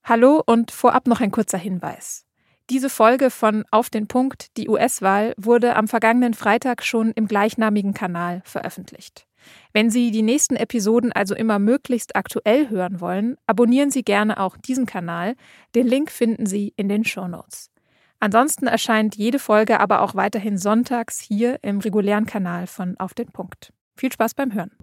Hallo und vorab noch ein kurzer Hinweis. Diese Folge von Auf den Punkt, die US-Wahl, wurde am vergangenen Freitag schon im gleichnamigen Kanal veröffentlicht. Wenn Sie die nächsten Episoden also immer möglichst aktuell hören wollen, abonnieren Sie gerne auch diesen Kanal. Den Link finden Sie in den Shownotes. Ansonsten erscheint jede Folge aber auch weiterhin sonntags hier im regulären Kanal von Auf den Punkt. Viel Spaß beim Hören.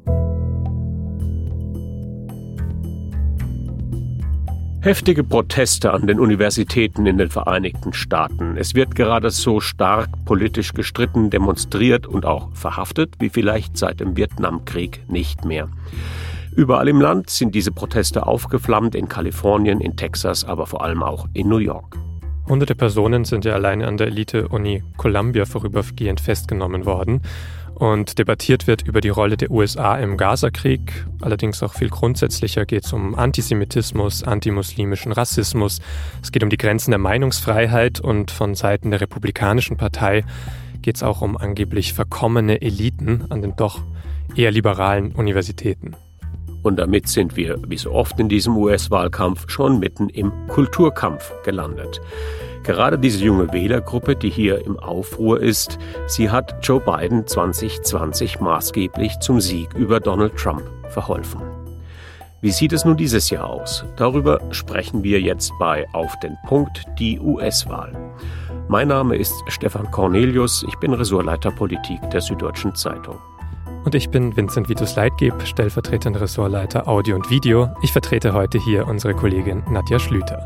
Heftige Proteste an den Universitäten in den Vereinigten Staaten. Es wird gerade so stark politisch gestritten, demonstriert und auch verhaftet, wie vielleicht seit dem Vietnamkrieg nicht mehr. Überall im Land sind diese Proteste aufgeflammt, in Kalifornien, in Texas, aber vor allem auch in New York. Hunderte Personen sind ja alleine an der Elite-Uni Columbia vorübergehend festgenommen worden. Und debattiert wird über die Rolle der USA im Gaza-Krieg. Allerdings auch viel grundsätzlicher geht es um Antisemitismus, antimuslimischen Rassismus. Es geht um die Grenzen der Meinungsfreiheit und von Seiten der Republikanischen Partei geht es auch um angeblich verkommene Eliten an den doch eher liberalen Universitäten. Und damit sind wir, wie so oft in diesem US-Wahlkampf, schon mitten im Kulturkampf gelandet. Gerade diese junge Wählergruppe, die hier im Aufruhr ist, sie hat Joe Biden 2020 maßgeblich zum Sieg über Donald Trump verholfen. Wie sieht es nun dieses Jahr aus? Darüber sprechen wir jetzt bei Auf den Punkt, die US-Wahl. Mein Name ist Stefan Cornelius, ich bin Ressortleiter Politik der Süddeutschen Zeitung. Und ich bin Vincent Vitus Leitgeb, stellvertretender Ressortleiter Audio und Video. Ich vertrete heute hier unsere Kollegin Nadja Schlüter.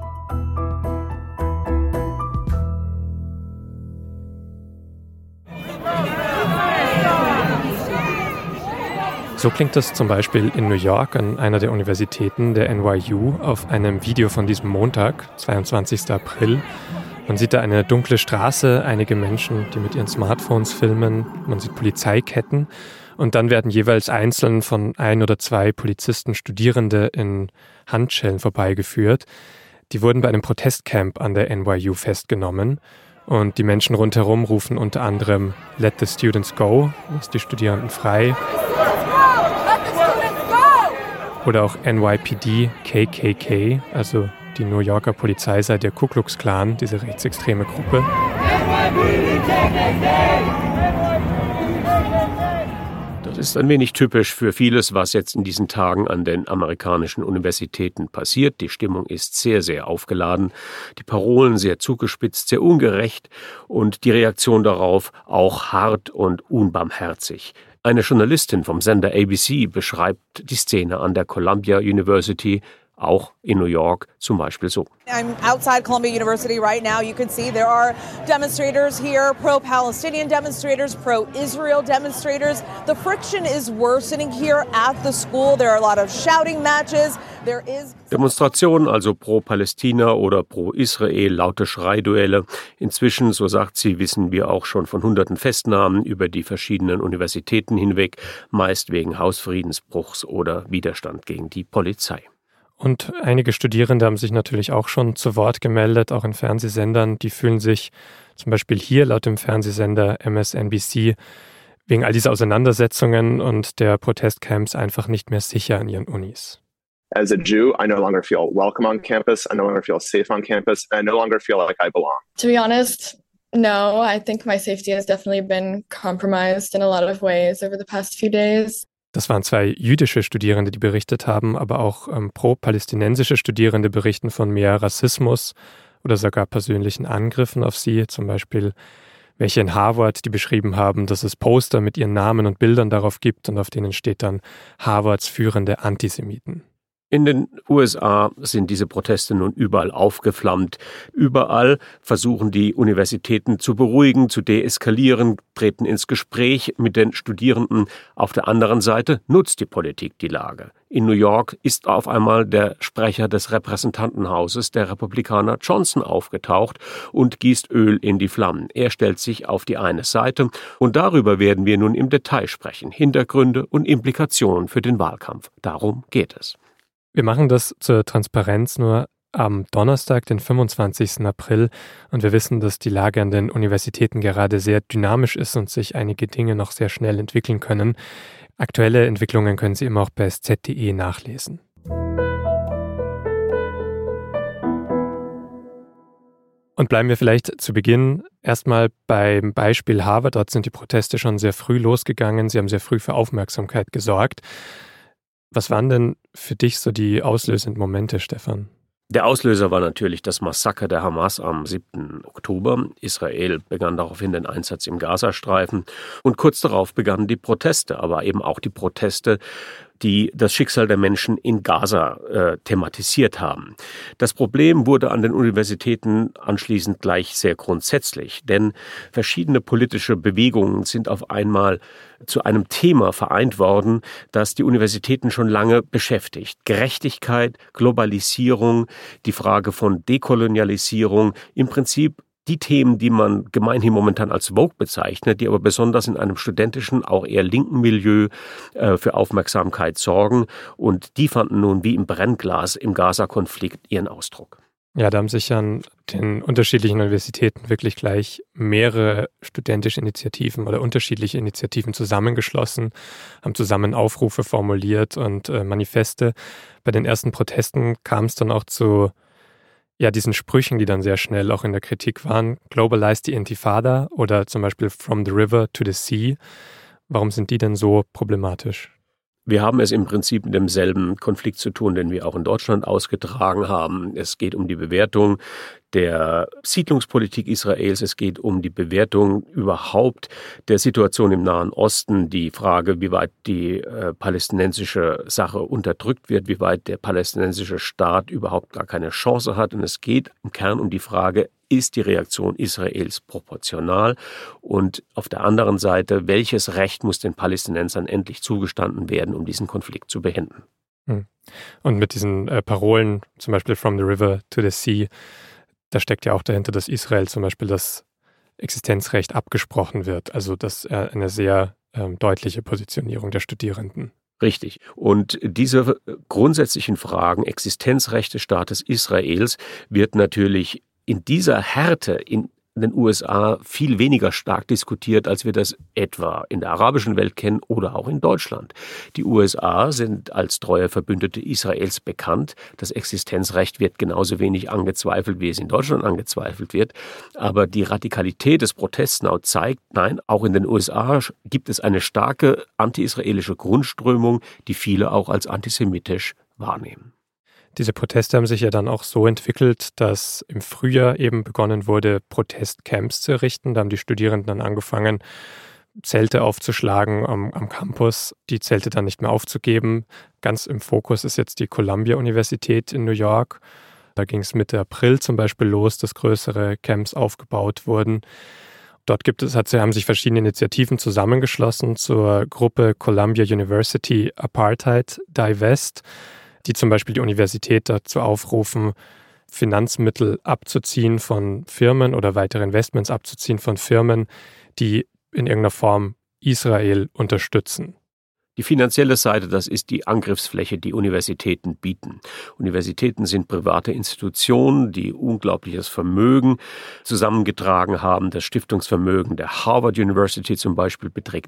So klingt das zum Beispiel in New York an einer der Universitäten der NYU auf einem Video von diesem Montag, 22. April. Man sieht da eine dunkle Straße, einige Menschen, die mit ihren Smartphones filmen, man sieht Polizeiketten und dann werden jeweils einzeln von 1 oder 2 Polizisten Studierende in Handschellen vorbeigeführt. Die wurden bei einem Protestcamp an der NYU festgenommen und die Menschen rundherum rufen unter anderem Let the students go, lasst die Studierenden frei. Oder auch NYPD, KKK, also die New Yorker Polizei sei der Ku Klux Klan, diese rechtsextreme Gruppe. Das ist ein wenig typisch für vieles, was jetzt in diesen Tagen an den amerikanischen Universitäten passiert. Die Stimmung ist sehr, sehr aufgeladen, die Parolen sehr zugespitzt, sehr ungerecht und die Reaktion darauf auch hart und unbarmherzig. Eine Journalistin vom Sender ABC beschreibt die Szene an der Columbia University, auch in New York, zum Beispiel so. I'm outside Columbia University right now. You can see there are demonstrators here, pro-Palestinian demonstrators, pro-Israel demonstrators. The friction is worsening here at the school. There are a lot of shouting matches. Demonstrationen, also pro-Palästina oder pro-Israel, laute Schreiduelle. Inzwischen, so sagt sie, wissen wir auch schon von hunderten Festnahmen über die verschiedenen Universitäten hinweg, meist wegen Hausfriedensbruchs oder Widerstand gegen die Polizei. Und einige Studierende haben sich natürlich auch schon zu Wort gemeldet, auch in Fernsehsendern. Die fühlen sich zum Beispiel hier laut dem Fernsehsender MSNBC wegen all dieser Auseinandersetzungen und der Protestcamps einfach nicht mehr sicher an ihren Unis. As a Jew, I no longer feel welcome on campus. I no longer feel safe on campus. And I no longer feel like I belong. To be honest, no. I think my safety has definitely been compromised in a lot of ways over the past few days. Das waren 2 jüdische Studierende, die berichtet haben, aber auch pro-palästinensische Studierende berichten von mehr Rassismus oder sogar persönlichen Angriffen auf sie. Zum Beispiel welche in Harvard, die beschrieben haben, dass es Poster mit ihren Namen und Bildern darauf gibt und auf denen steht dann Harvards führende Antisemiten. In den USA sind diese Proteste nun überall aufgeflammt. Überall versuchen die Universitäten zu beruhigen, zu deeskalieren, treten ins Gespräch mit den Studierenden. Auf der anderen Seite nutzt die Politik die Lage. In New York ist auf einmal der Sprecher des Repräsentantenhauses, der Republikaner Johnson, aufgetaucht und gießt Öl in die Flammen. Er stellt sich auf die eine Seite und darüber werden wir nun im Detail sprechen. Hintergründe und Implikationen für den Wahlkampf. Darum geht es. Wir machen das zur Transparenz nur am Donnerstag, den 25. April. Und wir wissen, dass die Lage an den Universitäten gerade sehr dynamisch ist und sich einige Dinge noch sehr schnell entwickeln können. Aktuelle Entwicklungen können Sie immer auch bei sz.de nachlesen. Und bleiben wir vielleicht zu Beginn erstmal beim Beispiel Harvard. Dort sind die Proteste schon sehr früh losgegangen. Sie haben sehr früh für Aufmerksamkeit gesorgt. Was waren denn für dich so die auslösenden Momente, Stefan? Der Auslöser war natürlich das Massaker der Hamas am 7. Oktober. Israel begann daraufhin den Einsatz im Gazastreifen und kurz darauf begannen die Proteste, aber eben auch die Proteste, die das Schicksal der Menschen in Gaza thematisiert haben. Das Problem wurde an den Universitäten anschließend gleich sehr grundsätzlich, denn verschiedene politische Bewegungen sind auf einmal zu einem Thema vereint worden, das die Universitäten schon lange beschäftigt. Gerechtigkeit, Globalisierung, die Frage von Dekolonialisierung, im Prinzip die Themen, die man gemeinhin momentan als Vogue bezeichnet, die aber besonders in einem studentischen, auch eher linken Milieu für Aufmerksamkeit sorgen. Und die fanden nun wie im Brennglas im Gaza-Konflikt ihren Ausdruck. Ja, da haben sich an den unterschiedlichen Universitäten wirklich gleich mehrere studentische Initiativen oder unterschiedliche Initiativen zusammengeschlossen, haben zusammen Aufrufe formuliert und Manifeste. Bei den ersten Protesten kam es dann auch zu diesen Sprüchen, die dann sehr schnell auch in der Kritik waren. Globalize the Intifada oder zum Beispiel From the River to the Sea. Warum sind die denn so problematisch? Wir haben es im Prinzip mit demselben Konflikt zu tun, den wir auch in Deutschland ausgetragen haben. Es geht um die Bewertung der Siedlungspolitik Israels. Es geht um die Bewertung überhaupt der Situation im Nahen Osten, die Frage, wie weit die palästinensische Sache unterdrückt wird, wie weit der palästinensische Staat überhaupt gar keine Chance hat. Und es geht im Kern um die Frage, ist die Reaktion Israels proportional? Und auf der anderen Seite, welches Recht muss den Palästinensern endlich zugestanden werden, um diesen Konflikt zu beenden? Und mit diesen Parolen, zum Beispiel From the River to the Sea, da steckt ja auch dahinter, dass Israel zum Beispiel das Existenzrecht abgesprochen wird. Also das eine sehr deutliche Positionierung der Studierenden. Richtig. Und diese grundsätzlichen Fragen, Existenzrecht des Staates Israels, wird natürlich in dieser Härte in den USA viel weniger stark diskutiert, als wir das etwa in der arabischen Welt kennen oder auch in Deutschland. Die USA sind als treue Verbündete Israels bekannt. Das Existenzrecht wird genauso wenig angezweifelt, wie es in Deutschland angezweifelt wird. Aber die Radikalität des Protestnau zeigt, nein, auch in den USA gibt es eine starke anti-israelische Grundströmung, die viele auch als antisemitisch wahrnehmen. Diese Proteste haben sich ja dann auch so entwickelt, dass im Frühjahr eben begonnen wurde, Protestcamps zu errichten. Da haben die Studierenden dann angefangen, Zelte aufzuschlagen am Campus, die Zelte dann nicht mehr aufzugeben. Ganz im Fokus ist jetzt die Columbia-Universität in New York. Da ging es Mitte April zum Beispiel los, dass größere Camps aufgebaut wurden. Dort haben sich verschiedene Initiativen zusammengeschlossen zur Gruppe Columbia University Apartheid Divest, die zum Beispiel die Universität dazu aufrufen, Finanzmittel abzuziehen von Firmen oder weitere Investments abzuziehen von Firmen, die in irgendeiner Form Israel unterstützen. Die finanzielle Seite, das ist die Angriffsfläche, die Universitäten bieten. Universitäten sind private Institutionen, die unglaubliches Vermögen zusammengetragen haben. Das Stiftungsvermögen der Harvard University zum Beispiel beträgt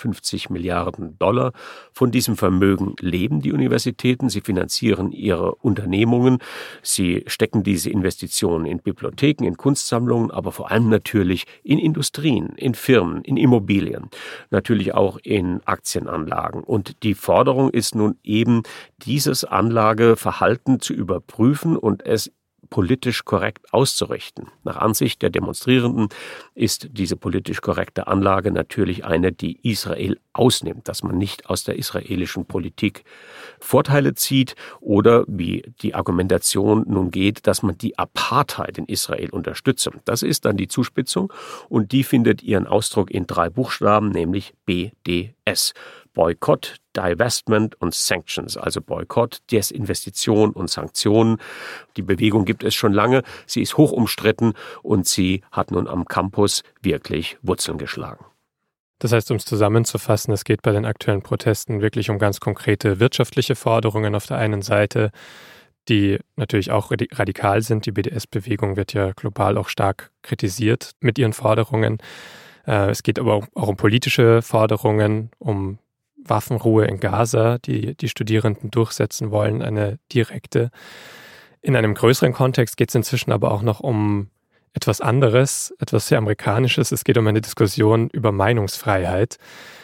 51 Milliarden $. Von diesem Vermögen leben die Universitäten. Sie finanzieren ihre Unternehmungen. Sie stecken diese Investitionen in Bibliotheken, in Kunstsammlungen, aber vor allem natürlich in Industrien, in Firmen, in Immobilien, natürlich auch in Aktienanlagen. Und die Forderung ist nun eben, dieses Anlageverhalten zu überprüfen und es politisch korrekt auszurichten. Nach Ansicht der Demonstrierenden ist diese politisch korrekte Anlage natürlich eine, die Israel ausnimmt, dass man nicht aus der israelischen Politik Vorteile zieht oder, wie die Argumentation nun geht, dass man die Apartheid in Israel unterstütze. Das ist dann die Zuspitzung und die findet ihren Ausdruck in 3 Buchstaben, nämlich BDS. Boykott, Divestment und Sanctions, also Boykott, Desinvestition und Sanktionen. Die Bewegung gibt es schon lange, sie ist hoch umstritten und sie hat nun am Campus wirklich Wurzeln geschlagen. Das heißt, um es zusammenzufassen, es geht bei den aktuellen Protesten wirklich um ganz konkrete wirtschaftliche Forderungen auf der einen Seite, die natürlich auch radikal sind. Die BDS-Bewegung wird ja global auch stark kritisiert mit ihren Forderungen. Es geht aber auch um politische Forderungen, um Waffenruhe in Gaza, die die Studierenden durchsetzen wollen, eine direkte. In einem größeren Kontext geht es inzwischen aber auch noch um Etwas anderes, etwas sehr Amerikanisches, es geht um eine Diskussion über Meinungsfreiheit.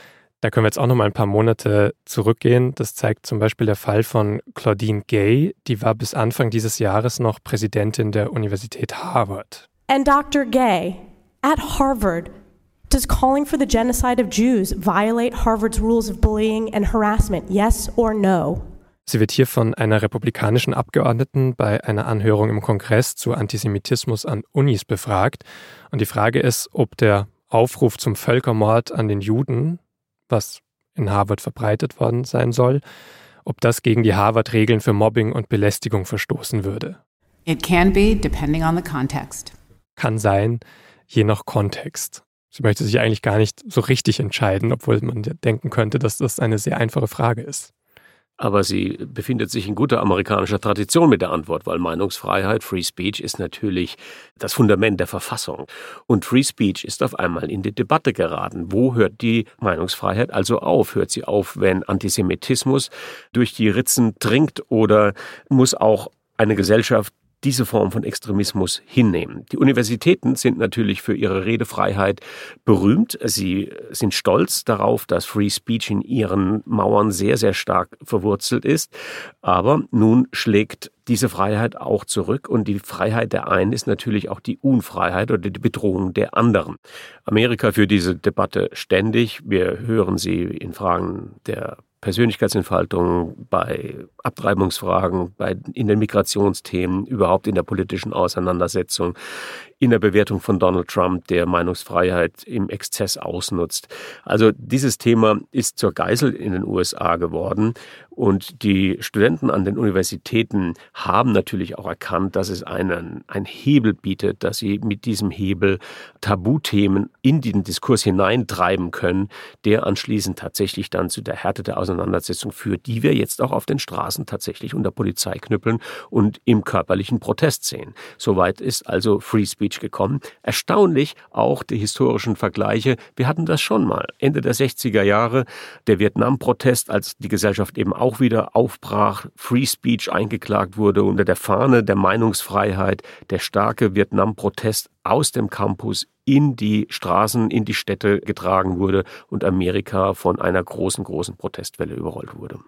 Da können wir jetzt auch noch mal ein paar Monate zurückgehen. Das zeigt zum Beispiel der Fall von Claudine Gay. Die war bis Anfang dieses Jahres noch Präsidentin der Universität Harvard. And Dr. Gay, at Harvard, does calling for the genocide of Jews violate Harvard's rules of bullying and harassment? Yes or no? Sie wird hier von einer republikanischen Abgeordneten bei einer Anhörung im Kongress zu Antisemitismus an Unis befragt. Und die Frage ist, ob der Aufruf zum Völkermord an den Juden, was in Harvard verbreitet worden sein soll, ob das gegen die Harvard-Regeln für Mobbing und Belästigung verstoßen würde. It can be, depending on the context. Kann sein, je nach Kontext. Sie möchte sich eigentlich gar nicht so richtig entscheiden, obwohl man denken könnte, dass das eine sehr einfache Frage ist. Aber sie befindet sich in guter amerikanischer Tradition mit der Antwort, weil Meinungsfreiheit, Free Speech, ist natürlich das Fundament der Verfassung. Und Free Speech ist auf einmal in die Debatte geraten. Wo hört die Meinungsfreiheit also auf? Hört sie auf, wenn Antisemitismus durch die Ritzen dringt, oder muss auch eine Gesellschaft diese Form von Extremismus hinnehmen? Die Universitäten sind natürlich für ihre Redefreiheit berühmt. Sie sind stolz darauf, dass Free Speech in ihren Mauern sehr, sehr stark verwurzelt ist. Aber nun schlägt diese Freiheit auch zurück, und die Freiheit der einen ist natürlich auch die Unfreiheit oder die Bedrohung der anderen. Amerika führt diese Debatte ständig. Wir hören sie in Fragen der Persönlichkeitsentfaltung, bei Abtreibungsfragen, in den Migrationsthemen, überhaupt in der politischen Auseinandersetzung, in der Bewertung von Donald Trump, der Meinungsfreiheit im Exzess ausnutzt. Also dieses Thema ist zur Geisel in den USA geworden, und die Studenten an den Universitäten haben natürlich auch erkannt, dass es einen Hebel bietet, dass sie mit diesem Hebel Tabuthemen in den Diskurs hineintreiben können, der anschließend tatsächlich dann zu der Härte der Auseinandersetzung führt, die wir jetzt auch auf den Straßen tatsächlich unter Polizeiknüppeln und im körperlichen Protest sehen. Soweit ist also Free Speech gekommen. Erstaunlich auch die historischen Vergleiche. Wir hatten das schon mal. Ende der 60er Jahre, der Vietnam-Protest, als die Gesellschaft eben auch wieder aufbrach, Free Speech eingeklagt wurde unter der Fahne der Meinungsfreiheit, der starke Vietnam-Protest aus dem Campus in die Straßen, in die Städte getragen wurde und Amerika von einer großen Protestwelle überrollt wurde.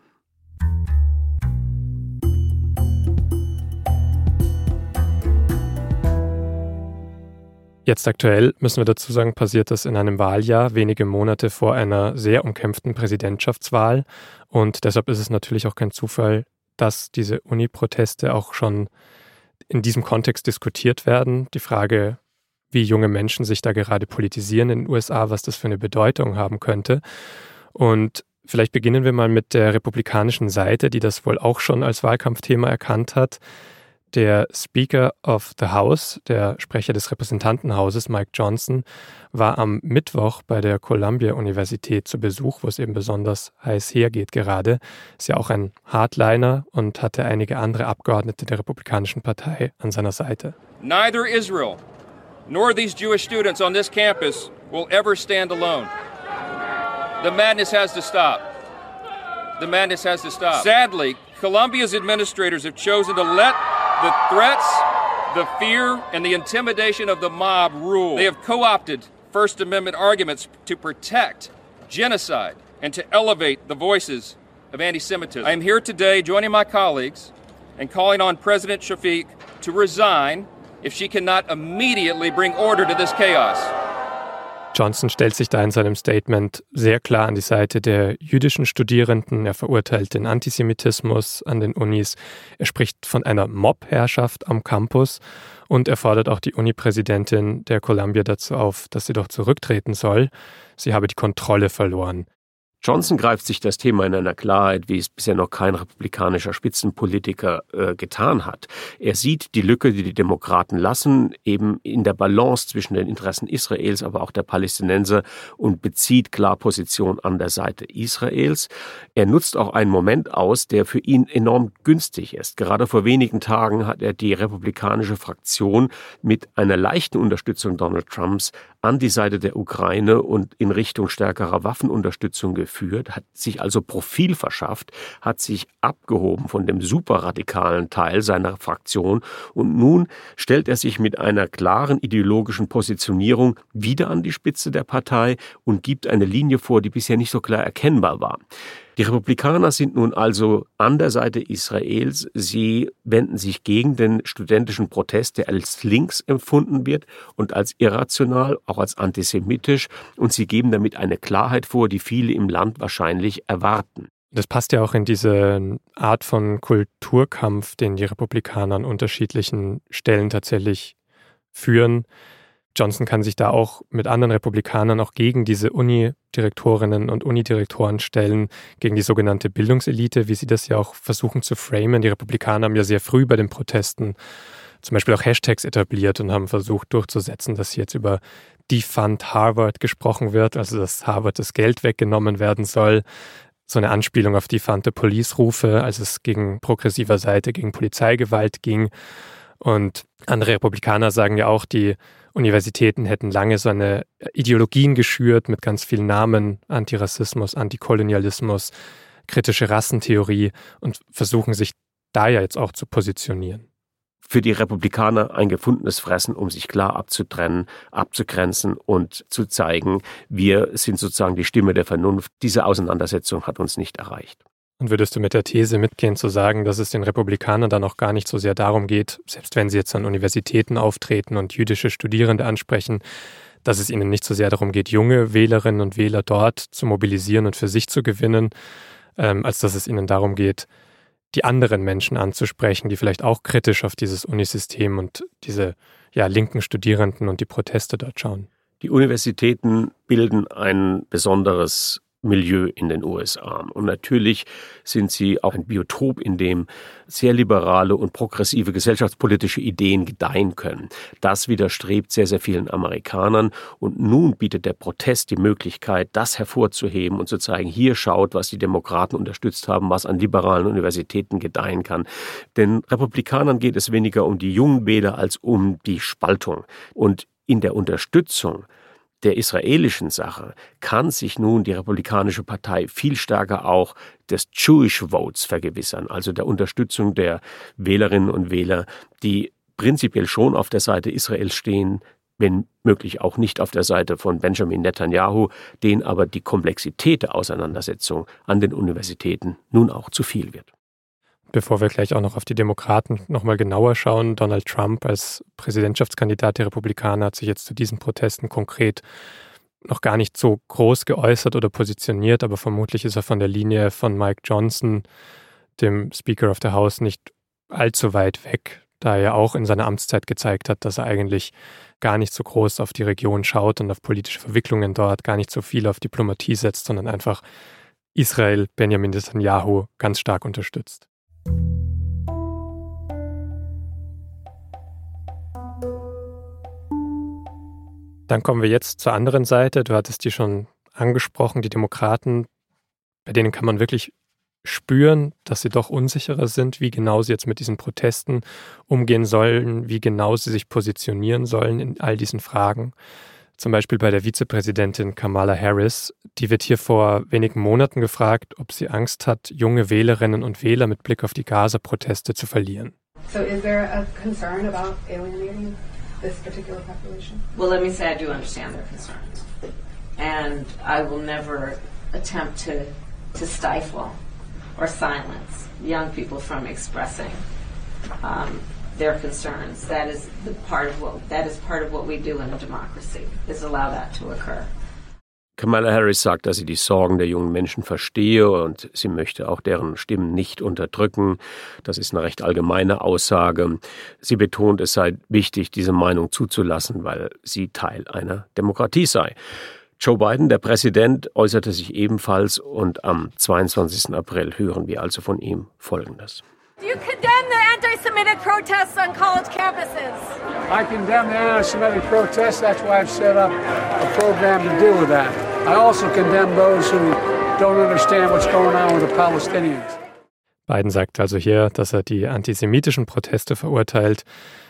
Jetzt aktuell, müssen wir dazu sagen, passiert das in einem Wahljahr, wenige Monate vor einer sehr umkämpften Präsidentschaftswahl. Und deshalb ist es natürlich auch kein Zufall, dass diese Uni-Proteste auch schon in diesem Kontext diskutiert werden. Die Frage, wie junge Menschen sich da gerade politisieren in den USA, was das für eine Bedeutung haben könnte. Und vielleicht beginnen wir mal mit der republikanischen Seite, die das wohl auch schon als Wahlkampfthema erkannt hat. Der Speaker of the House, der Sprecher des Repräsentantenhauses, Mike Johnson, war am Mittwoch bei der Columbia-Universität zu Besuch, wo es eben besonders heiß hergeht gerade. Ist ja auch ein Hardliner und hatte einige andere Abgeordnete der Republikanischen Partei an seiner Seite. Neither Israel nor these Jewish students on this campus will ever stand alone. The madness has to stop. The madness has to stop. Sadly, Columbia's administrators have chosen to let the threats, the fear, and the intimidation of the mob rule. They have co-opted First Amendment arguments to protect genocide and to elevate the voices of anti-Semitism. I am here today joining my colleagues and calling on President Shafiq to resign if she cannot immediately bring order to this chaos. Johnson stellt sich da in seinem Statement sehr klar an die Seite der jüdischen Studierenden. Er verurteilt den Antisemitismus an den Unis. Er spricht von einer Mob-Herrschaft am Campus und er fordert auch die Uni-Präsidentin der Columbia dazu auf, dass sie doch zurücktreten soll. Sie habe die Kontrolle verloren. Johnson greift sich das Thema in einer Klarheit, wie es bisher noch kein republikanischer Spitzenpolitiker getan hat. Er sieht die Lücke, die die Demokraten lassen, eben in der Balance zwischen den Interessen Israels, aber auch der Palästinenser, und bezieht klar Position an der Seite Israels. Er nutzt auch einen Moment aus, der für ihn enorm günstig ist. Gerade vor wenigen Tagen hat er die republikanische Fraktion mit einer leichten Unterstützung Donald Trumps an die Seite der Ukraine und in Richtung stärkerer Waffenunterstützung geführt, hat sich also Profil verschafft, hat sich abgehoben von dem superradikalen Teil seiner Fraktion und nun stellt er sich mit einer klaren ideologischen Positionierung wieder an die Spitze der Partei und gibt eine Linie vor, die bisher nicht so klar erkennbar war. Die Republikaner sind nun also an der Seite Israels. Sie wenden sich gegen den studentischen Protest, der als links empfunden wird und als irrational, auch als antisemitisch. Und sie geben damit eine Klarheit vor, die viele im Land wahrscheinlich erwarten. Das passt ja auch in diese Art von Kulturkampf, den die Republikaner an unterschiedlichen Stellen tatsächlich führen. Johnson kann sich da auch mit anderen Republikanern auch gegen diese Unidirektorinnen und Unidirektoren stellen, gegen die sogenannte Bildungselite, wie sie das ja auch versuchen zu framen. Die Republikaner haben ja sehr früh bei den Protesten zum Beispiel auch Hashtags etabliert und haben versucht durchzusetzen, dass jetzt über Defund Harvard gesprochen wird, also dass Harvard das Geld weggenommen werden soll. So eine Anspielung auf Defund the Police-Rufe, als es gegen progressiver Seite, gegen Polizeigewalt ging. Und andere Republikaner sagen ja auch, die Universitäten hätten lange so eine Ideologien geschürt mit ganz vielen Namen, Antirassismus, Antikolonialismus, kritische Rassentheorie und versuchen sich da ja jetzt auch zu positionieren. Für die Republikaner ein gefundenes Fressen, um sich klar abzutrennen, abzugrenzen und zu zeigen, wir sind sozusagen die Stimme der Vernunft. Diese Auseinandersetzung hat uns nicht erreicht. Und würdest du mit der These mitgehen, zu sagen, dass es den Republikanern dann auch gar nicht so sehr darum geht, selbst wenn sie jetzt an Universitäten auftreten und jüdische Studierende ansprechen, dass es ihnen nicht so sehr darum geht, junge Wählerinnen und Wähler dort zu mobilisieren und für sich zu gewinnen, als dass es ihnen darum geht, die anderen Menschen anzusprechen, die vielleicht auch kritisch auf dieses Unisystem und diese linken Studierenden und die Proteste dort schauen? Die Universitäten bilden ein besonderes Milieu in den USA. Und natürlich sind sie auch ein Biotop, in dem sehr liberale und progressive gesellschaftspolitische Ideen gedeihen können. Das widerstrebt sehr, sehr vielen Amerikanern. Und nun bietet der Protest die Möglichkeit, das hervorzuheben und zu zeigen, hier schaut, was die Demokraten unterstützt haben, was an liberalen Universitäten gedeihen kann. Den Republikanern geht es weniger um die jungen Wähler als um die Spaltung. Und in der Unterstützung der israelischen Sache kann sich nun die Republikanische Partei viel stärker auch des Jewish Votes vergewissern, also der Unterstützung der Wählerinnen und Wähler, die prinzipiell schon auf der Seite Israels stehen, wenn möglich auch nicht auf der Seite von Benjamin Netanyahu, denen aber die Komplexität der Auseinandersetzung an den Universitäten nun auch zu viel wird. Bevor wir gleich auch noch auf die Demokraten nochmal genauer schauen, Donald Trump als Präsidentschaftskandidat der Republikaner hat sich jetzt zu diesen Protesten konkret noch gar nicht so groß geäußert oder positioniert, aber vermutlich ist er von der Linie von Mike Johnson, dem Speaker of the House, nicht allzu weit weg, da er auch in seiner Amtszeit gezeigt hat, dass er eigentlich gar nicht so groß auf die Region schaut und auf politische Verwicklungen dort, gar nicht so viel auf Diplomatie setzt, sondern einfach Israel, Benjamin Netanyahu ganz stark unterstützt. Dann kommen wir jetzt zur anderen Seite. Du hattest die schon angesprochen, die Demokraten, bei denen kann man wirklich spüren, dass sie doch unsicherer sind, wie genau sie jetzt mit diesen Protesten umgehen sollen, wie genau sie sich positionieren sollen in all diesen Fragen. Zum Beispiel bei der Vizepräsidentin Kamala Harris. Die wird hier vor wenigen Monaten gefragt, ob sie Angst hat, junge Wählerinnen und Wähler mit Blick auf die Gaza-Proteste zu verlieren. So is there a concern about alienating this particular population? Well, let me say I do understand their concerns. And I will never attempt to stifle or silence young people from expressing their concerns. That is part of what we do in a democracy, is allow that to occur. Kamala Harris sagt, dass sie die Sorgen der jungen Menschen verstehe und sie möchte auch deren Stimmen nicht unterdrücken. Das ist eine recht allgemeine Aussage. Sie betont, es sei wichtig, diese Meinung zuzulassen, weil sie Teil einer Demokratie sei. Joe Biden, der Präsident, äußerte sich ebenfalls und am 22. April hören wir also von ihm Folgendes. Do you condemn the anti-Semitic protests on college campuses? I condemn the anti-Semitic protests. That's why I've set up a program to deal with that. I also condemn those who don't understand what's going on with the Palestinians. Biden sagt also hier, dass er die antisemitischen Proteste verurteilt.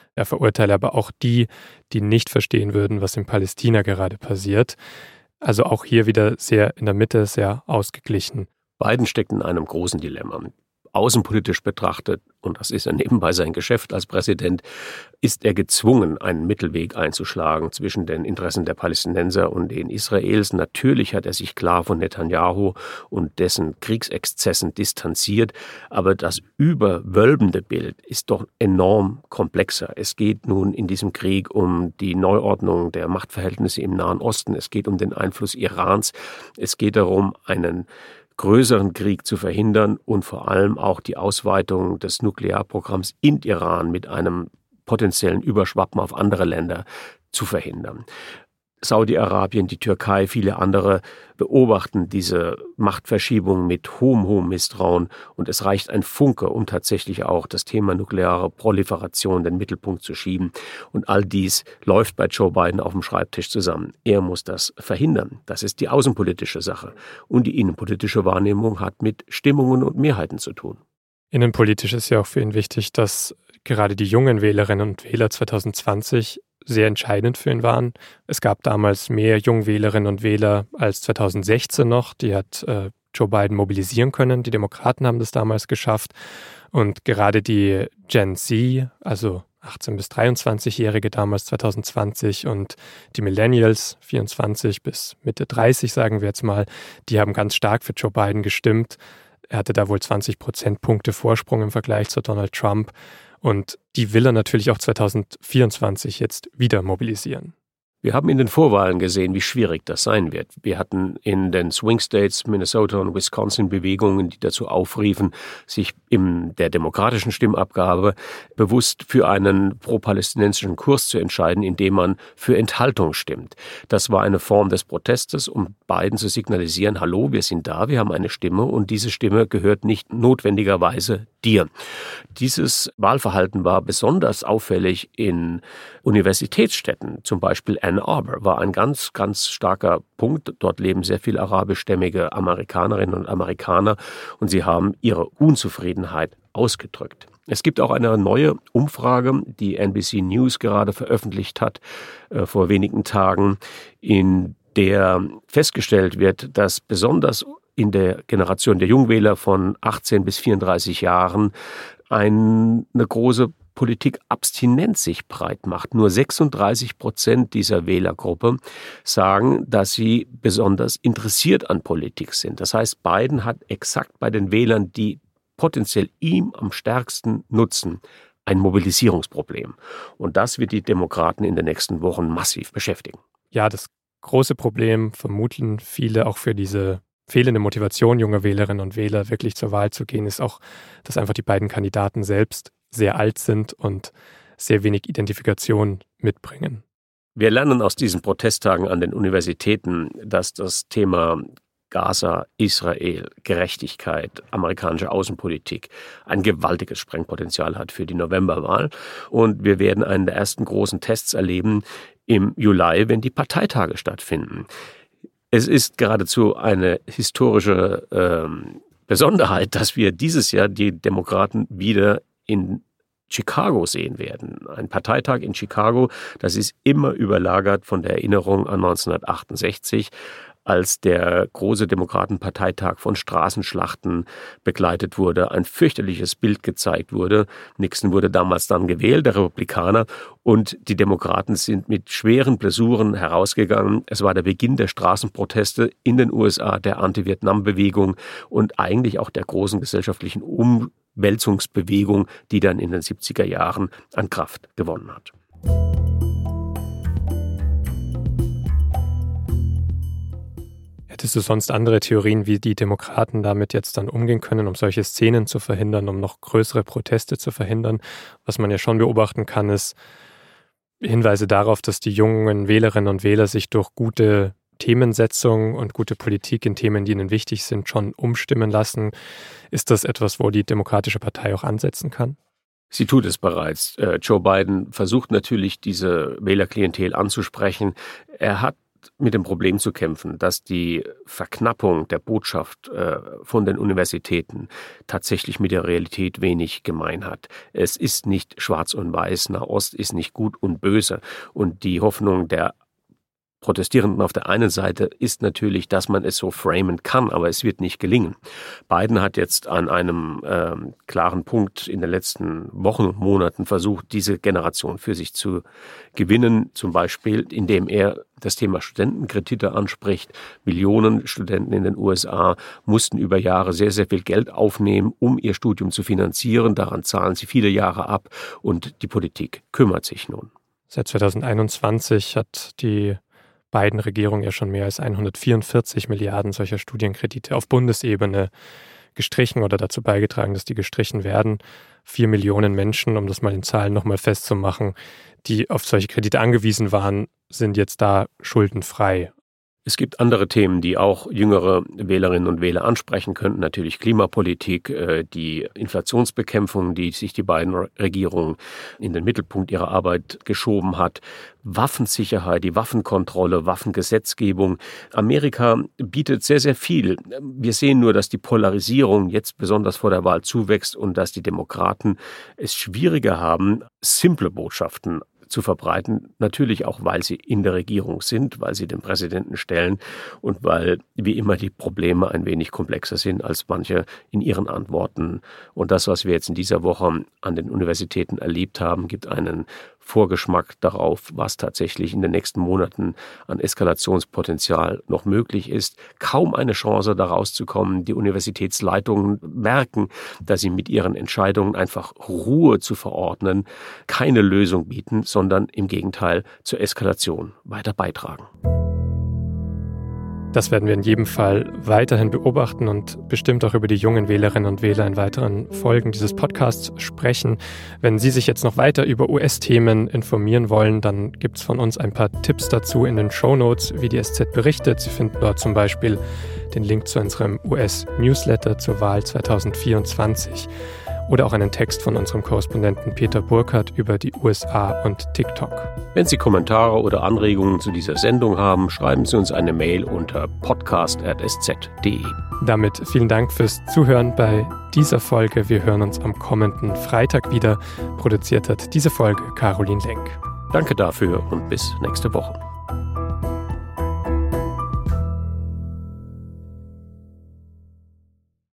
Er verurteile aber auch die nicht verstehen würden, was in Palästina gerade passiert. Also auch hier wieder sehr in der Mitte, sehr ausgeglichen. Biden steckt in einem großen Dilemma. Außenpolitisch betrachtet, und das ist ja nebenbei sein Geschäft als Präsident, ist er gezwungen, einen Mittelweg einzuschlagen zwischen den Interessen der Palästinenser und den Israels. Natürlich hat er sich klar von Netanyahu und dessen Kriegsexzessen distanziert, aber das überwölbende Bild ist doch enorm komplexer. Es geht nun in diesem Krieg um die Neuordnung der Machtverhältnisse im Nahen Osten, es geht um den Einfluss Irans, es geht darum, einen größeren Krieg zu verhindern und vor allem auch die Ausweitung des Nuklearprogramms in Iran mit einem potenziellen Überschwappen auf andere Länder zu verhindern. Saudi-Arabien, die Türkei, viele andere beobachten diese Machtverschiebung mit hohem Misstrauen und es reicht ein Funke, um tatsächlich auch das Thema nukleare Proliferation in den Mittelpunkt zu schieben. Und all dies läuft bei Joe Biden auf dem Schreibtisch zusammen. Er muss das verhindern. Das ist die außenpolitische Sache. Und die innenpolitische Wahrnehmung hat mit Stimmungen und Mehrheiten zu tun. Innenpolitisch ist ja auch für ihn wichtig, dass gerade die jungen Wählerinnen und Wähler 2020 sehr entscheidend für ihn waren. Es gab damals mehr Jungwählerinnen und Wähler als 2016 noch. Die hat Joe Biden mobilisieren können. Die Demokraten haben das damals geschafft. Und gerade die Gen Z, also 18- bis 23-Jährige damals 2020 und die Millennials, 24 bis Mitte 30, sagen wir jetzt mal, die haben ganz stark für Joe Biden gestimmt. Er hatte da wohl 20 Prozentpunkte Vorsprung im Vergleich zu Donald Trump. Und die will er natürlich auch 2024 jetzt wieder mobilisieren. Wir haben in den Vorwahlen gesehen, wie schwierig das sein wird. Wir hatten in den Swing States, Minnesota und Wisconsin, Bewegungen, die dazu aufriefen, sich in der demokratischen Stimmabgabe bewusst für einen pro-palästinensischen Kurs zu entscheiden, indem man für Enthaltung stimmt. Das war eine Form des Protestes, um Biden zu signalisieren, hallo, wir sind da, wir haben eine Stimme und diese Stimme gehört nicht notwendigerweise dir. Dieses Wahlverhalten war besonders auffällig in Universitätsstädten, zum Beispiel Ann Arbor war ein ganz, ganz starker Punkt. Dort leben sehr viele arabischstämmige Amerikanerinnen und Amerikaner und sie haben ihre Unzufriedenheit ausgedrückt. Es gibt auch eine neue Umfrage, die NBC News gerade veröffentlicht hat, vor wenigen Tagen, in der festgestellt wird, dass besonders in der Generation der Jungwähler von 18 bis 34 Jahren eine große Politikabstinenz sich breit macht. Nur 36% dieser Wählergruppe sagen, dass sie besonders interessiert an Politik sind. Das heißt, Biden hat exakt bei den Wählern, die potenziell ihm am stärksten nutzen, ein Mobilisierungsproblem. Und das wird die Demokraten in den nächsten Wochen massiv beschäftigen. Ja, das große Problem vermuten viele auch für diese fehlende Motivation junger Wählerinnen und Wähler, wirklich zur Wahl zu gehen, ist auch, dass einfach die beiden Kandidaten selbst sehr alt sind und sehr wenig Identifikation mitbringen. Wir lernen aus diesen Protesttagen an den Universitäten, dass das Thema Gaza, Israel, Gerechtigkeit, amerikanische Außenpolitik ein gewaltiges Sprengpotenzial hat für die Novemberwahl. Und wir werden einen der ersten großen Tests erleben im Juli, wenn die Parteitage stattfinden. Es ist geradezu eine historische Besonderheit, dass wir dieses Jahr die Demokraten wieder in Chicago sehen werden. Ein Parteitag in Chicago, das ist immer überlagert von der Erinnerung an 1968, als der große Demokratenparteitag von Straßenschlachten begleitet wurde, ein fürchterliches Bild gezeigt wurde. Nixon wurde damals dann gewählt, der Republikaner, und die Demokraten sind mit schweren Blessuren herausgegangen. Es war der Beginn der Straßenproteste in den USA, der Anti-Vietnam-Bewegung und eigentlich auch der großen gesellschaftlichen Umwälzungsbewegung, die dann in den 70er Jahren an Kraft gewonnen hat. Hättest du sonst andere Theorien, wie die Demokraten damit jetzt dann umgehen können, um solche Szenen zu verhindern, um noch größere Proteste zu verhindern? Was man ja schon beobachten kann, ist Hinweise darauf, dass die jungen Wählerinnen und Wähler sich durch gute Themensetzung und gute Politik in Themen, die ihnen wichtig sind, schon umstimmen lassen. Ist das etwas, wo die Demokratische Partei auch ansetzen kann? Sie tut es bereits. Joe Biden versucht natürlich, diese Wählerklientel anzusprechen. Er hat mit dem Problem zu kämpfen, dass die Verknappung der Botschaft von den Universitäten tatsächlich mit der Realität wenig gemein hat. Es ist nicht schwarz und weiß, Nahost ist nicht gut und böse. Und die Hoffnung der Protestierenden auf der einen Seite ist natürlich, dass man es so framen kann, aber es wird nicht gelingen. Biden hat jetzt an einem klaren Punkt in den letzten Wochen und Monaten versucht, diese Generation für sich zu gewinnen, zum Beispiel indem er das Thema Studentenkredite anspricht. Millionen Studenten in den USA mussten über Jahre sehr, sehr viel Geld aufnehmen, um ihr Studium zu finanzieren. Daran zahlen sie viele Jahre ab und die Politik kümmert sich nun. Seit 2021 hat die Biden-Regierung ja schon mehr als 144 Milliarden solcher Studienkredite auf Bundesebene gestrichen oder dazu beigetragen, dass die gestrichen werden. 4 Millionen Menschen, um das mal in Zahlen nochmal festzumachen, die auf solche Kredite angewiesen waren, sind jetzt da schuldenfrei. Es gibt andere Themen, die auch jüngere Wählerinnen und Wähler ansprechen könnten. Natürlich Klimapolitik, die Inflationsbekämpfung, die sich die beiden Regierungen in den Mittelpunkt ihrer Arbeit geschoben hat. Waffensicherheit, die Waffenkontrolle, Waffengesetzgebung. Amerika bietet sehr, sehr viel. Wir sehen nur, dass die Polarisierung jetzt besonders vor der Wahl zuwächst und dass die Demokraten es schwieriger haben, simple Botschaften zu verbreiten, natürlich auch, weil sie in der Regierung sind, weil sie den Präsidenten stellen und weil, wie immer, die Probleme ein wenig komplexer sind als manche in ihren Antworten. Und das, was wir jetzt in dieser Woche an den Universitäten erlebt haben, gibt einen Vorgeschmack darauf, was tatsächlich in den nächsten Monaten an Eskalationspotenzial noch möglich ist. Kaum eine Chance, da rauszukommen. Die Universitätsleitungen merken, dass sie mit ihren Entscheidungen einfach Ruhe zu verordnen keine Lösung bieten, sondern im Gegenteil zur Eskalation weiter beitragen. Das werden wir in jedem Fall weiterhin beobachten und bestimmt auch über die jungen Wählerinnen und Wähler in weiteren Folgen dieses Podcasts sprechen. Wenn Sie sich jetzt noch weiter über US-Themen informieren wollen, dann gibt es von uns ein paar Tipps dazu in den Shownotes, wie die SZ berichtet. Sie finden dort zum Beispiel den Link zu unserem US-Newsletter zur Wahl 2024 oder auch einen Text von unserem Korrespondenten Peter Burkhardt über die USA und TikTok. Wenn Sie Kommentare oder Anregungen zu dieser Sendung haben, schreiben Sie uns eine Mail unter podcast@sz.de. Damit vielen Dank fürs Zuhören bei dieser Folge. Wir hören uns am kommenden Freitag wieder. Produziert hat diese Folge Caroline Lenk. Danke dafür und bis nächste Woche.